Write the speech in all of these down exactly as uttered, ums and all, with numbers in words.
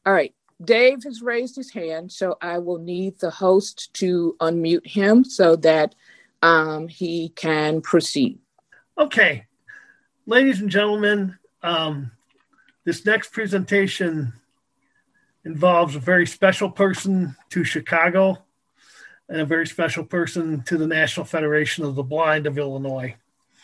All right. Dave has raised his hand, so I will need the host to unmute him so that um, he can proceed. Okay. Ladies and gentlemen, um, this next presentation involves a very special person to Chicago and a very special person to the National Federation of the Blind of Illinois.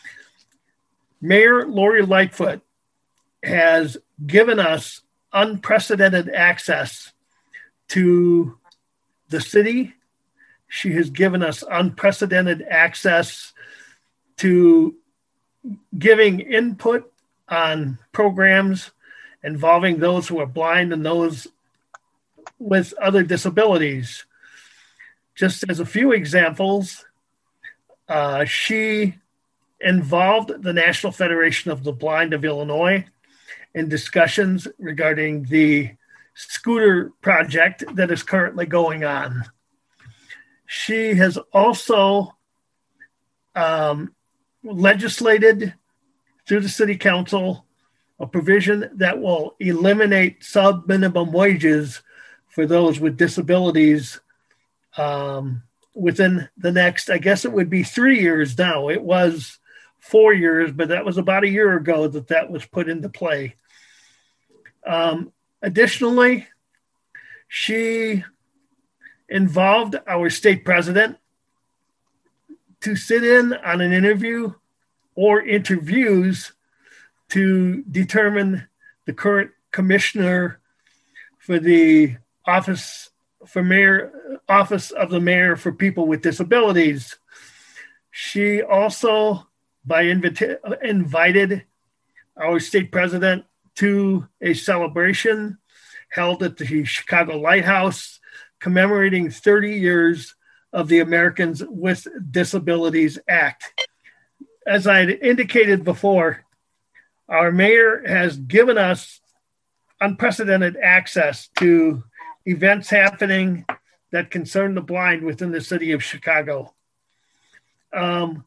Mayor Lori Lightfoot has given us unprecedented access to the city. She has given us unprecedented access to giving input on programs involving those who are blind and those with other disabilities. Just as a few examples, uh, she involved the National Federation of the Blind of Illinois in discussions regarding the scooter project that is currently going on. She has also um, legislated through the city council a provision that will eliminate sub-minimum wages for those with disabilities um, within the next, I guess it would be three years now. It was four years, but that was about a year ago that that was put into play. Um, additionally, she involved our state president to sit in on an interview or interviews to determine the current commissioner for the office for mayor office of the mayor for people with disabilities. She also by invita- invited our state president to a celebration held at the Chicago Lighthouse commemorating thirty years of the Americans with Disabilities Act. As I had indicated before, our mayor has given us unprecedented access to events happening that concern the blind within the city of Chicago. Um,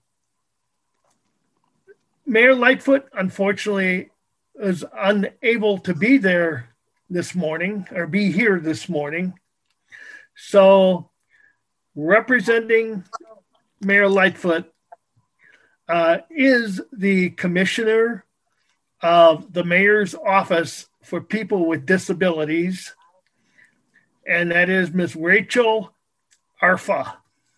Mayor Lightfoot, unfortunately, is unable to be there this morning or be here this morning. So representing Mayor Lightfoot uh, is the commissioner of the mayor's office for people with disabilities, and that is Miz Rachel Arfa.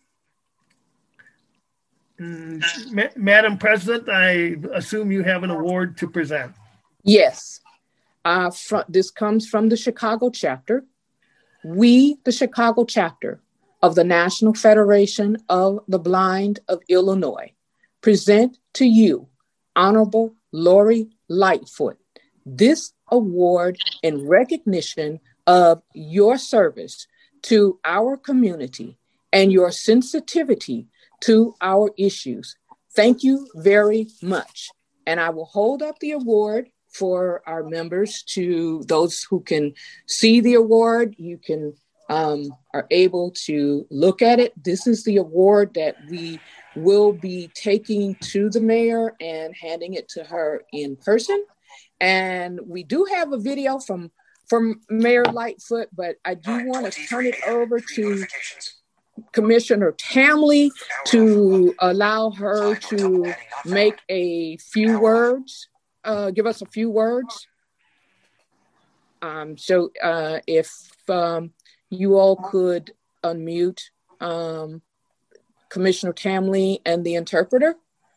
Ma- Madam President, I assume you have an award to present. Yes. Uh, fr- this comes from the Chicago chapter. We, the Chicago chapter of the National Federation of the Blind of Illinois, present to you, Honorable Lori Lightfoot, this award in recognition of your service to our community and your sensitivity to our issues. Thank you very much. And I will hold up the award for our members, to those who can see the award. You can um, are able to look at it. This is the award that we will be taking to the mayor and handing it to her in person. And we do have a video from, from Mayor Lightfoot, but I do want to turn it over to Commissioner Tamley to allow her to make a few words, uh, give us a few words. Um, so uh, if um, you all could unmute um, Commissioner Tamley and the interpreter.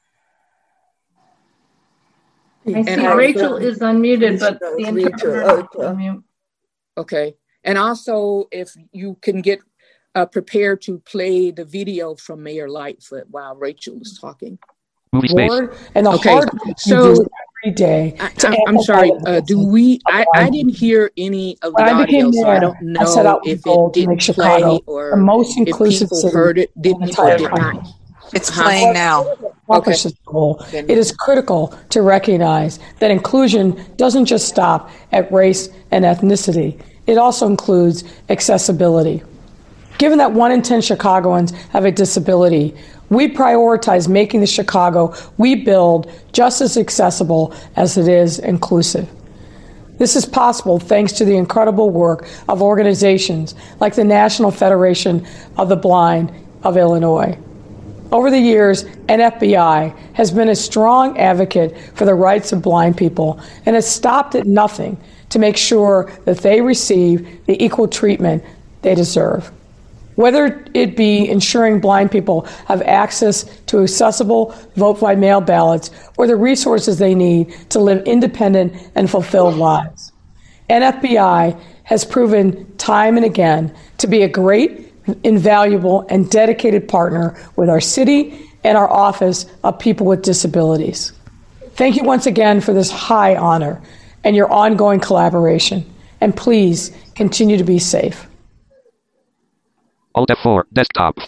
I see and Rachel also, is unmuted, but the interpreter is unmute. Okay. And also, if you can get uh, prepared to play the video from Mayor Lightfoot while Rachel is talking. Lord, and the okay. hard so every day. I, I, I'm sorry. Uh, do we? I, I didn't hear any of the when audio, there, so I don't know I if it didn't play or the most inclusive if people heard it, didn't or did not. It's playing now. Okay. It is critical to recognize that inclusion doesn't just stop at race and ethnicity. It also includes accessibility. Given that one in ten Chicagoans have a disability, we prioritize making the Chicago we build just as accessible as it is inclusive. This is possible thanks to the incredible work of organizations like the National Federation of the Blind of Illinois. Over the years, N F B I has been a strong advocate for the rights of blind people and has stopped at nothing to make sure that they receive the equal treatment they deserve. Whether it be ensuring blind people have access to accessible vote-by-mail ballots or the resources they need to live independent and fulfilled lives. N F B I has proven time and again to be a great, invaluable, and dedicated partner with our city and our Office of People with Disabilities. Thank you once again for this high honor and your ongoing collaboration. And please continue to be safe. Alt F four, desktop.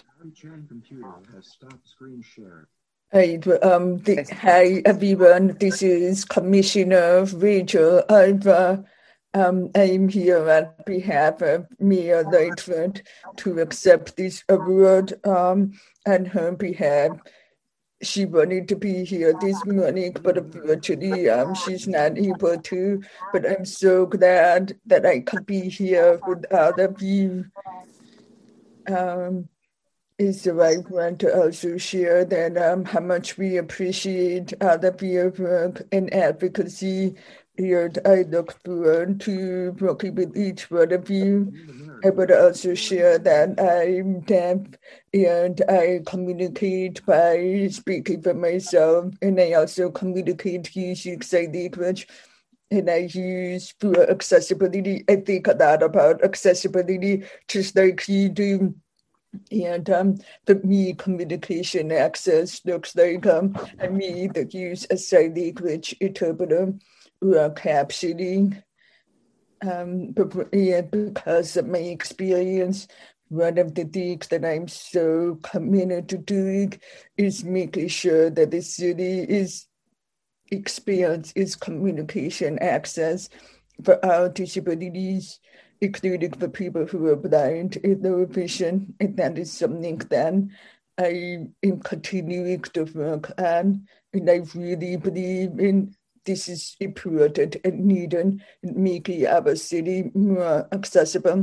Hey, um, the, hi everyone, this is Commissioner Rachel. I've, uh, um, I'm here on behalf of Mayor Lightfoot to accept this award um, on her behalf. She wanted to be here this morning, but unfortunately um, she's not able to. But I'm so glad that I could be here with all of you. Um, is the right one to also share that um, how much we appreciate all of your work and advocacy. And I look forward to working with each one of you. I would also share that I'm deaf and I communicate by speaking for myself, and I also communicate using sign language. And I use for accessibility. I think a lot about accessibility, just like you do. And um, for me, communication access looks like um, I me that use a sign language interpreter or captioning. Um, but, yeah, because of my experience, one of the things that I'm so committed to doing is making sure that the city is experience its communication access for our disabilities, including for people who are blind and low vision. And that is something that I am continuing to work on. And I really believe in this is important and needed in making our city more accessible.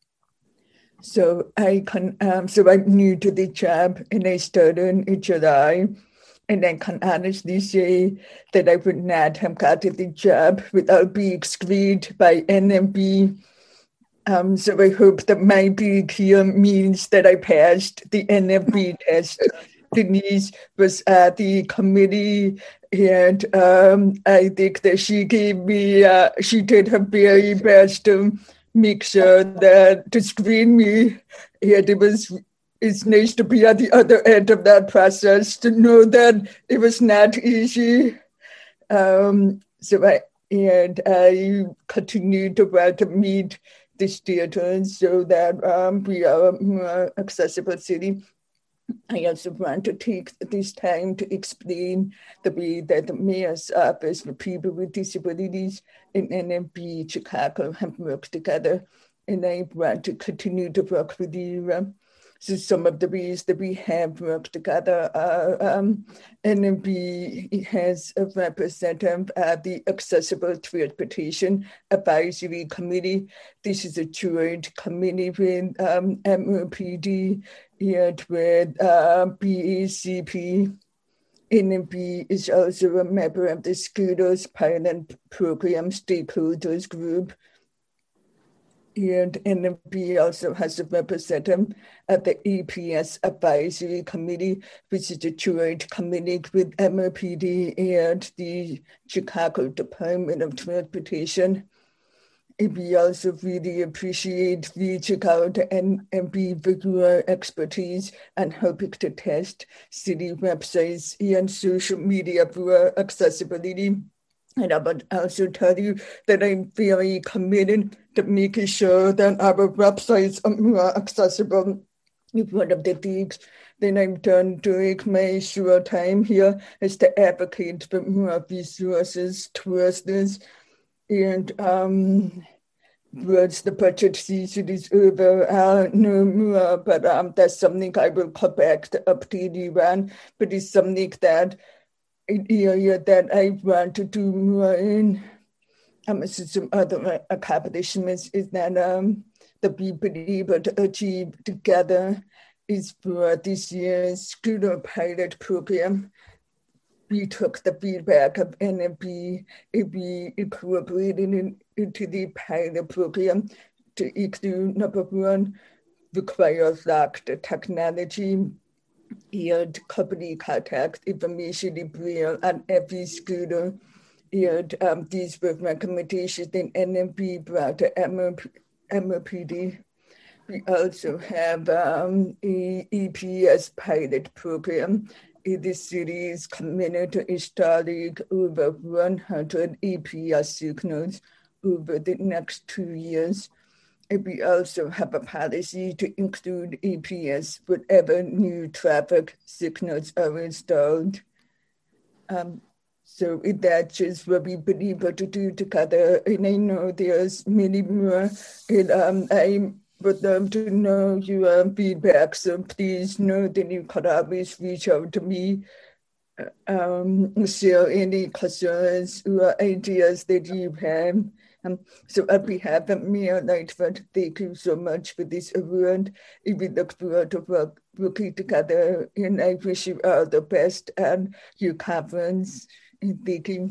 So I can, um, so I'm new to the job and I started in July. And I can honestly say that I would not have gotten the job without being screened by N F B. Um, so I hope that my being here means that I passed the N F B test. Denise was at the committee, and um, I think that she gave me, uh, she did her very best to make sure that to screen me. And it was It's nice to be at the other end of that process, to know that it was not easy. Um, so I, and I continue to want to meet the students so that um, we are a more accessible city. I also want to take this time to explain the way that the Mayor's Office for People with Disabilities and N F B Chicago have worked together. And I want to continue to work with you. Um, So some of the ways that we have worked together are um, N F B has a representative at the Accessible Transportation Advisory Committee. This is a joint committee with um, M O P D and with uh, B A C P. N F B is also a member of the Scooters Pilot Program Stakeholders Group. And N F B also has a representative at the E P S Advisory Committee, which is a joint committee with M O P D and the Chicago Department of Transportation. And we also really appreciate reaching out to N F B for your expertise and helping to test city websites and social media for accessibility. And I would also tell you that I'm very committed to making sure that our websites are more accessible. One of the things that I'm done during my short time here is to advocate for more resources towards this. And um, once the budget season is over, I'll know more, but um, that's something I will come back to update you on. But it's something that an area that I want to do more in. um, some other accomplishments is that um, the people able to achieve together is for this year's student pilot program. We took the feedback of N M P and we incorporated it into the pilot program to include number one, requires like the technology and company contact information in Braille on every student. And um, these were recommendations that N M P brought to M M P D. We also have um, a E P S pilot program. In the city is committed to installing over one hundred E P S signals over the next two years. And we also have a policy to include E P S whenever new traffic signals are installed. Um, so that's just what we've been able to do together. And I know there's many more. And um, I would love to know your feedback. So please know that you can always reach out to me, um, share any concerns or ideas that you have. Um, so on behalf of Mayor Lightfoot, thank you so much for this award. We look forward to work, working together, and I wish you all the best at your conference. And thank you.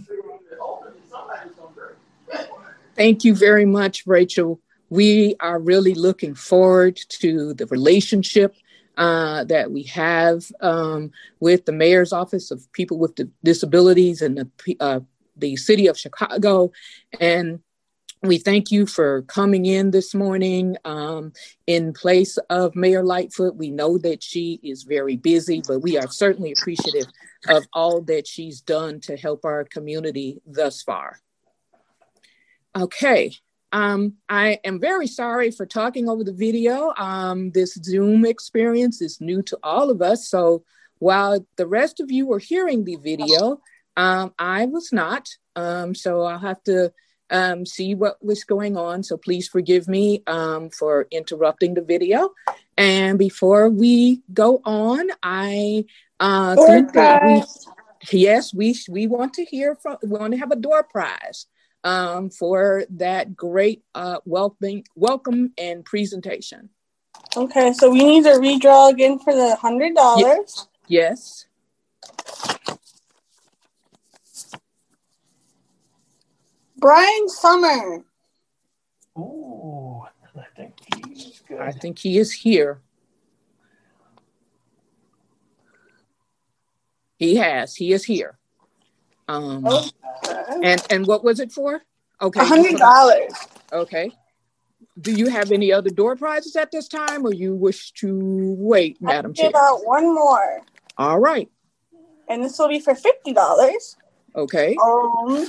Thank you very much, Rachel. We are really looking forward to the relationship uh, that we have um, with the Mayor's Office of People with Disabilities and the, uh, the City of Chicago. And we thank you for coming in this morning um, in place of Mayor Lightfoot. We know that she is very busy, but we are certainly appreciative of all that she's done to help our community thus far. Okay. Um, I am very sorry for talking over the video. Um, this Zoom experience is new to all of us. So while the rest of you were hearing the video, um, I was not. Um, so I'll have to um, see what was going on. So please forgive me um, for interrupting the video. And before we go on, I uh, think that we, yes, we, we want to hear from, we want to have a door prize. Um, for that great uh, welcome, welcome and presentation. Okay, so we need to redraw again for the one hundred dollars. Yes. Brian Summer. Oh, I think he's good. I think he is here. He has, he is here. Um, okay. and, and what was it for? Okay. one hundred dollars. Okay. Do you have any other door prizes at this time or you wish to wait, Madam Chair? Give out one more. All right. And this will be for fifty dollars. Okay. Um,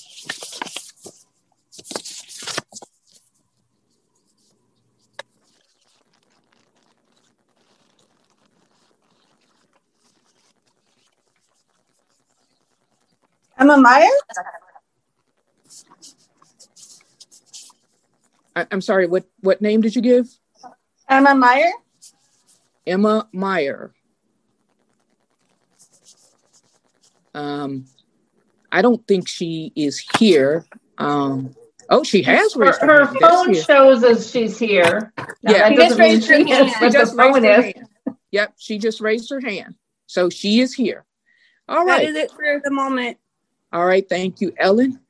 Emma Meyer? I, I'm sorry, what, what name did you give? Emma Meyer? Emma Meyer. Um, I don't think she is here. Um, oh, she has raised her, her, her phone shows as she's here. Now, yeah, she just raised her hand. She just raised her hand. Yep, she just raised her hand. So she is here. All right. That is it for the moment. All right, thank you, Ellen.